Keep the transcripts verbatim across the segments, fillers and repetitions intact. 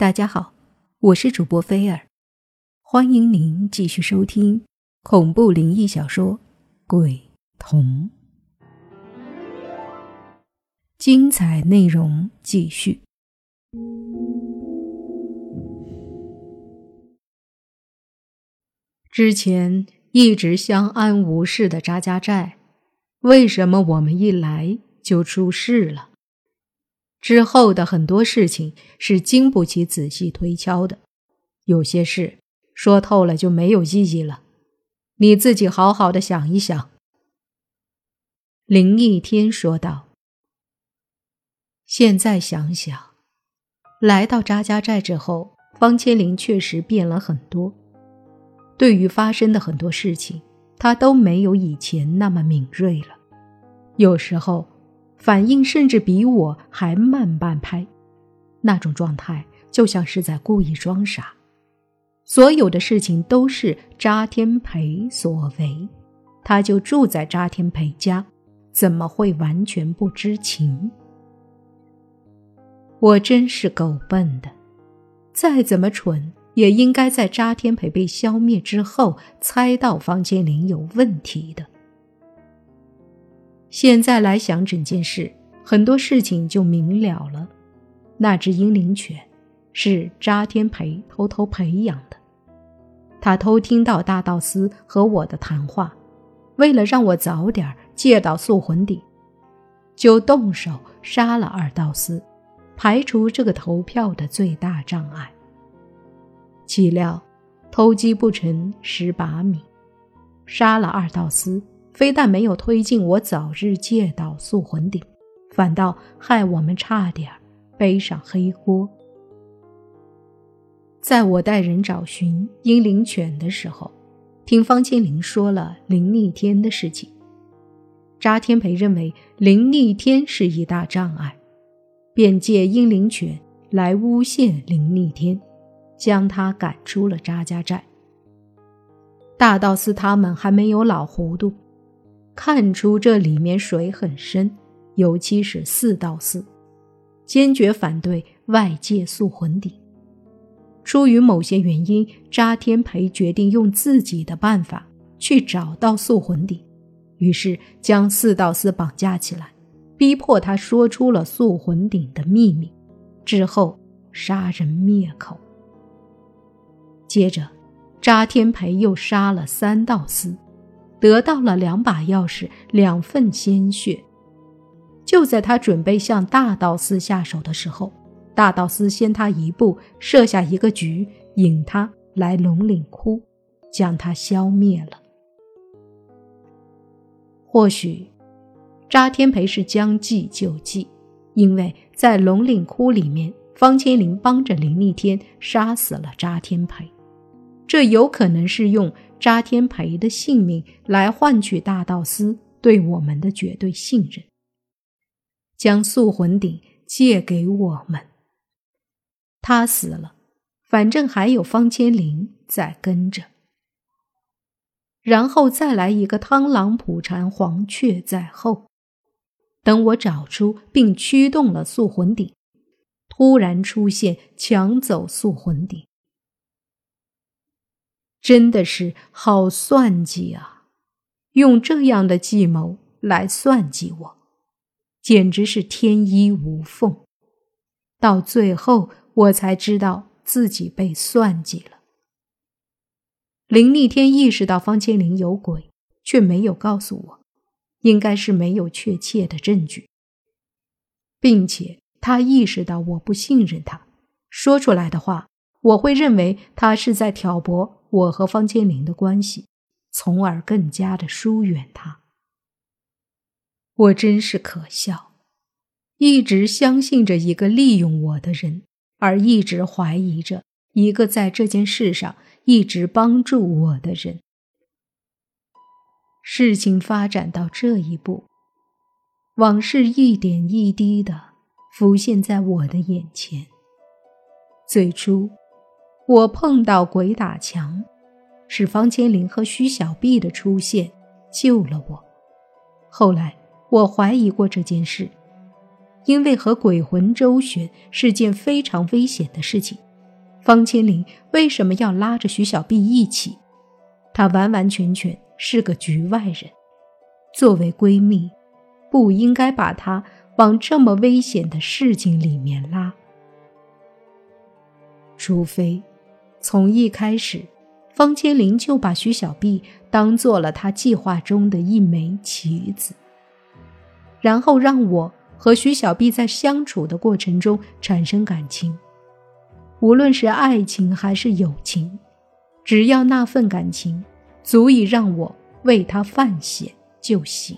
大家好，我是主播菲尔，欢迎您继续收听恐怖灵异小说《鬼同》，精彩内容继续。之前一直相安无事的扎家寨，为什么我们一来就出事了？之后的很多事情是经不起仔细推敲的，有些事说透了就没有意义了，你自己好好的想一想。林一天说道。现在想想，来到扎家寨之后，方千灵确实变了很多，对于发生的很多事情，他都没有以前那么敏锐了，有时候反应甚至比我还慢半拍，那种状态就像是在故意装傻。所有的事情都是扎天培所为，他就住在扎天培家，怎么会完全不知情？我真是够笨的，再怎么蠢也应该在扎天培被消灭之后猜到方千灵有问题的。现在来想整件事，很多事情就明了了。那只英灵犬是扎天培偷偷培养的，他偷听到大道司和我的谈话，为了让我早点借到宿魂鼎，就动手杀了二道司，排除这个投票的最大障碍。岂料偷鸡不成蚀把米，杀了二道司，非但没有推进我早日借到宿魂鼎，反倒害我们差点背上黑锅。在我带人找寻英灵犬的时候，听方千灵说了林逆天的事情。扎天培认为林逆天是一大障碍，便借英灵犬来诬陷林逆天，将他赶出了扎家寨。大道司他们还没有老糊涂，看出这里面水很深，尤其是四道司，坚决反对外界宿魂鼎。出于某些原因，扎天培决定用自己的办法去找到宿魂鼎，于是将四道司绑架起来，逼迫他说出了宿魂鼎的秘密，之后杀人灭口。接着扎天培又杀了三道司，得到了两把钥匙，两份鲜血。就在他准备向大道司下手的时候，大道司先他一步，设下一个局，引他来龙岭窟，将他消灭了。或许扎天培是将计就计，因为在龙岭窟里面，方千灵帮着林逆天杀死了扎天培，这有可能是用扎天培的性命来换取大道司对我们的绝对信任，将宿魂鼎借给我们。他死了，反正还有方千灵在跟着。然后再来一个螳螂捕蝉，黄雀在后。等我找出并驱动了宿魂鼎，突然出现抢走宿魂鼎。真的是好算计啊，用这样的计谋来算计我，简直是天衣无缝。到最后我才知道自己被算计了。林逆天意识到方千灵有鬼，却没有告诉我，应该是没有确切的证据，并且他意识到我不信任他，说出来的话我会认为他是在挑拨我和方千灵的关系，从而更加的疏远他。我真是可笑，一直相信着一个利用我的人，而一直怀疑着一个在这件事上一直帮助我的人。事情发展到这一步，往事一点一滴地浮现在我的眼前。最初我碰到鬼打墙，是方千灵和徐小碧的出现救了我。后来我怀疑过这件事，因为和鬼魂周旋是件非常危险的事情， 方千灵为什么要拉着徐小碧一起？她完完全全是个局外人，作为闺蜜，不应该把她往这么危险的事情里面拉。除非从一开始，方千灵就把徐小碧当做了她计划中的一枚棋子，然后让我和徐小碧在相处的过程中产生感情，无论是爱情还是友情，只要那份感情足以让我为她犯险就行。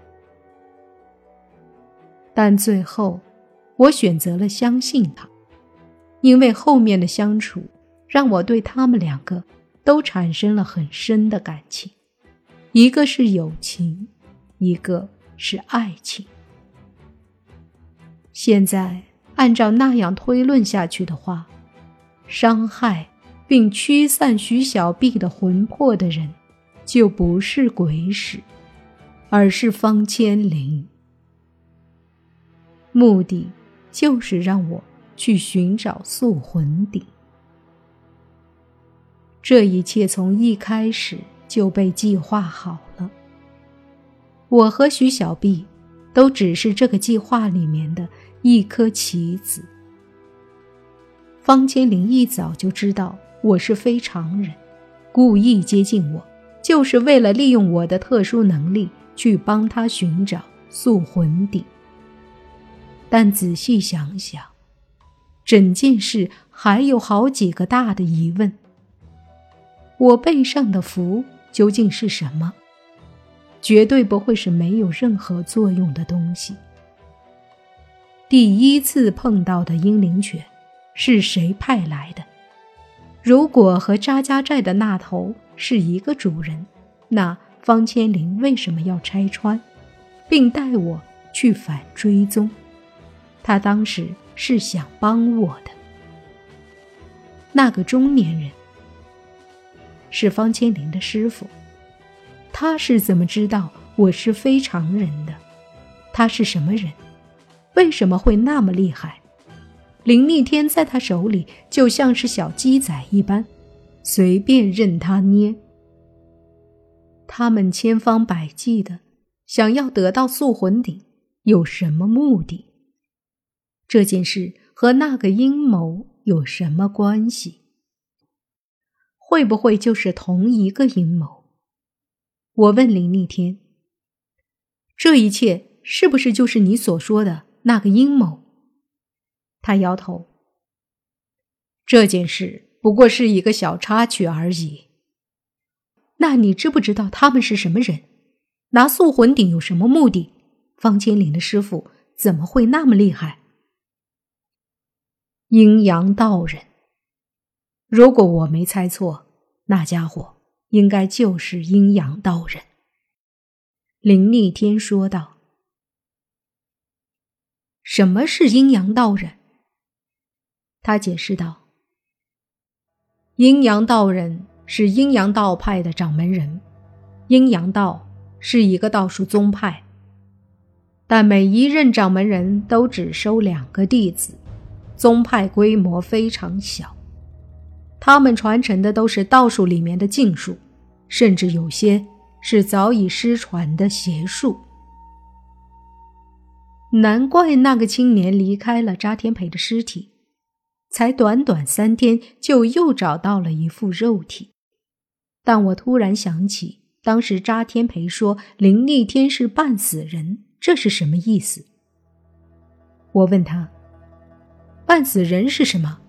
但最后我选择了相信他，因为后面的相处让我对他们两个都产生了很深的感情，一个是友情，一个是爱情。现在按照那样推论下去的话，伤害并驱散徐小碧的魂魄的人就不是鬼使，而是方千灵。目的就是让我去寻找宿魂鼎。这一切从一开始就被计划好了，我和徐小碧都只是这个计划里面的一颗棋子。方千灵一早就知道我是非常人，故意接近我，就是为了利用我的特殊能力去帮他寻找宿魂鼎。但仔细想想，整件事还有好几个大的疑问。我背上的符究竟是什么？绝对不会是没有任何作用的东西。第一次碰到的阴灵犬是谁派来的？如果和扎家寨的那头是一个主人，那方千灵为什么要拆穿，并带我去反追踪？他当时是想帮我的。那个中年人是方千灵的师傅，他是怎么知道我是非常人的？他是什么人？为什么会那么厉害？林逆天在他手里就像是小鸡仔一般，随便任他捏。他们千方百计的想要得到宿魂鼎，有什么目的？这件事和那个阴谋有什么关系？会不会就是同一个阴谋？我问林逆天，这一切是不是就是你所说的那个阴谋？他摇头，这件事不过是一个小插曲而已。那你知不知道他们是什么人？拿宿魂鼎有什么目的？方千灵的师傅怎么会那么厉害？阴阳道人。如果我没猜错，那家伙应该就是阴阳道人。林逆天说道。什么是阴阳道人？他解释道，阴阳道人是阴阳道派的掌门人，阴阳道是一个道术宗派，但每一任掌门人都只收两个弟子，宗派规模非常小，他们传承的都是道术里面的禁术，甚至有些是早已失传的邪术。难怪那个青年离开了扎天培的尸体，才短短三天就又找到了一副肉体。但我突然想起，当时扎天培说林逆天是半死人，这是什么意思？我问他，半死人是什么？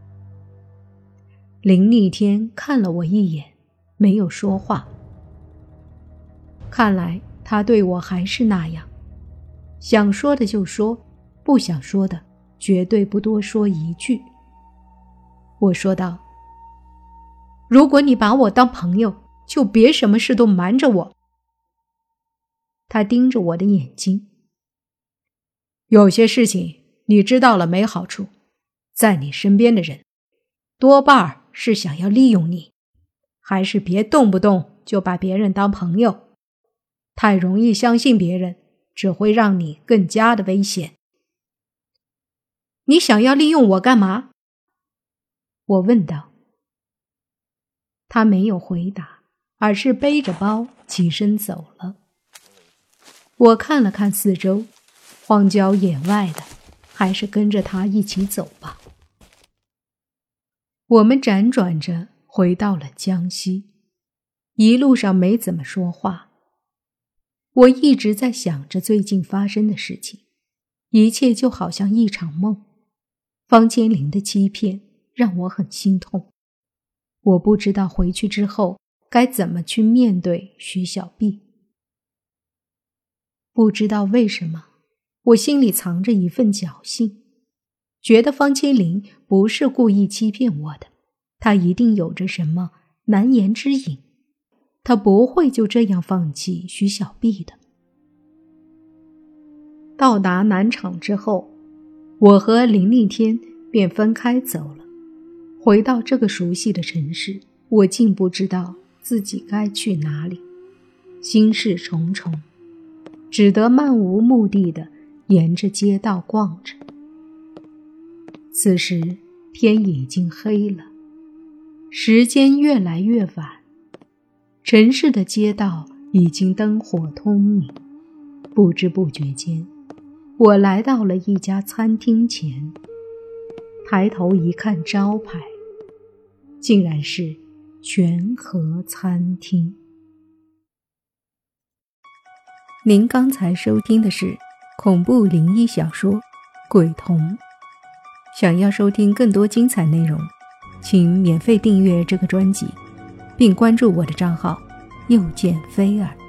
林逆天看了我一眼，没有说话。看来他对我还是那样，想说的就说，不想说的绝对不多说一句。我说道，如果你把我当朋友，就别什么事都瞒着我。他盯着我的眼睛，有些事情你知道了没好处，在你身边的人多半是想要利用你，还是别动不动就把别人当朋友，太容易相信别人，只会让你更加的危险。你想要利用我干嘛？ 我问道。他没有回答，而是背着包起身走了。我看了看四周，荒郊野外的，还是跟着他一起走吧。我们辗转着回到了江西，一路上没怎么说话。我一直在想着最近发生的事情，一切就好像一场梦。方千灵的欺骗让我很心痛，我不知道回去之后该怎么去面对徐小碧。不知道为什么，我心里藏着一份侥幸，觉得方千灵不是故意欺骗我的，他一定有着什么难言之隐，他不会就这样放弃徐小碧的。到达南厂之后，我和林立天便分开走了。回到这个熟悉的城市，我竟不知道自己该去哪里，心事重重，只得漫无目的地沿着街道逛着。此时天已经黑了，时间越来越晚，城市的街道已经灯火通明。不知不觉间，我来到了一家餐厅前，抬头一看招牌，竟然是全和餐厅。您刚才收听的是恐怖灵异小说《鬼童》。想要收听更多精彩内容，请免费订阅这个专辑，并关注我的账号又见菲儿。